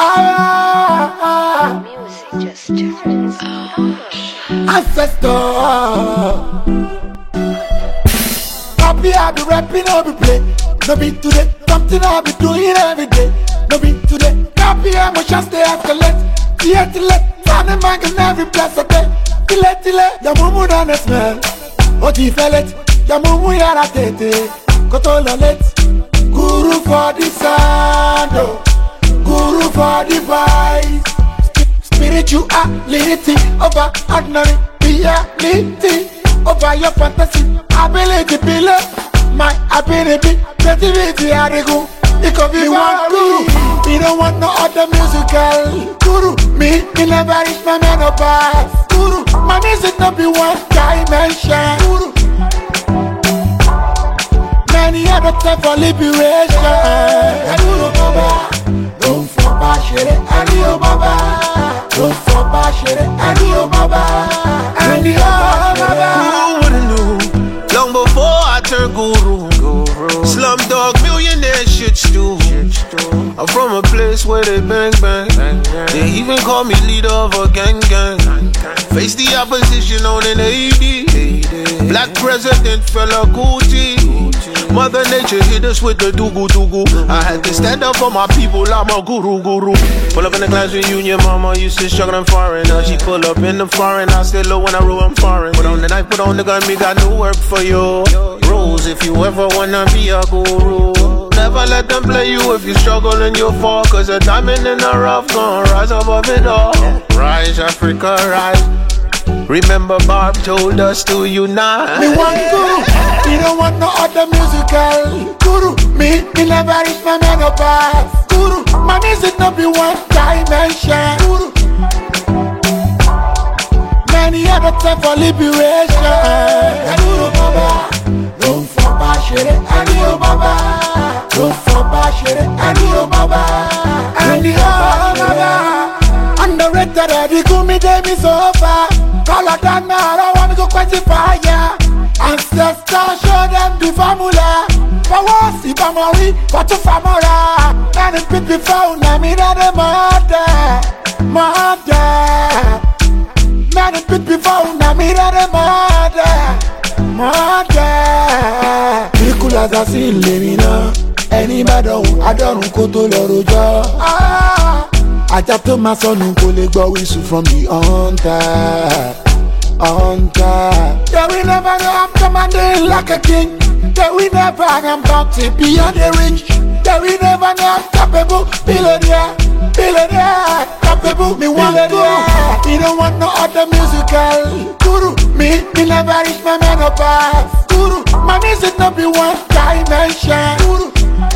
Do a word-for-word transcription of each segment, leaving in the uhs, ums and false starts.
Ah, ah. Music just turns on. Ancestor. Happy I be rapping, I be play. No be today, something I be doing every day. No be today, happy emotions they escalate. Yet to let, turn the man in every place of day. Tile tile, ya mumu dan the smell. Oti felet, ya mumu ya la tete. Koto lolet, guru for the sound, oh. Guru for the vibe. Spirituality over ordinary reality. Over your fantasy, ability below my ability, creativity, I go. It could be one guru. We don't want no other musical guru. Me, me never reach my menopause. Guru, my music not be one dimension. Guru, many other time for liberation. Guru Baba, don't for bashire, Adio Baba. Don't for bashire, Adio Baba. Adio Baba. Long before I turn guru, guru. Slumdog millionaire shit stew. I'm from a place where they bang bang. bang, bang. They even call me leader of a gang gang. Face the opposition on an A D. Black president fella Gucci. Mother Nature hit us with the doogu doogu. I had to stand up for my people, I'm a guru guru. Pull up in the class reunion, mama used to struggle in foreign. Now she pull up in the foreign, I stay low when I roll, I'm foreign. Put on the knife, put on the gun, me got new work for you. Rules if you ever wanna be a guru. Never let them play you if you struggle and you fall. Cause a diamond in the rough gon' rise above it all. Rise Africa, rise. Remember Bob told us to unite. Me one guru, me don't want no other musical guru. Me, me never reach my menopause. Guru, my music not be one dimension. Guru, many other time for liberation. Guru Baba, don't for bashire, Adio Baba. Don't for bashire, Adio Baba. Adio Baba. Underrated, the gumi dem is over. Call a down now, I don't wanna go quench the fire. Ancestors show them the formula. For what's if I'm worried, what to famora. And it's been before, now me not the mother. Mother. Man, it's been before, now me not the mother. Mother. Nicolas a seen living up. Anybody, I don't go to Loroja. Ah. I just told my son who could go whistle from the hunter, hunter. Yeah, we never know I'm commanding like a king. Yeah, we never know I'm about to be on the ring. Yeah, we never know I'm capable, billionaire, billionaire, capable, me one guru. Me don't want no other musical guru. Me, me never reach my menopause. Guru, my music not be one dimension. Guru,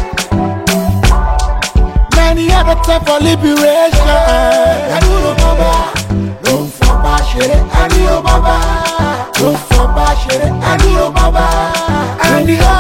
many other time for liberation. Guru Baba, don't for bashire, Adio Baba. Don't for bashire, Adio Baba. Adio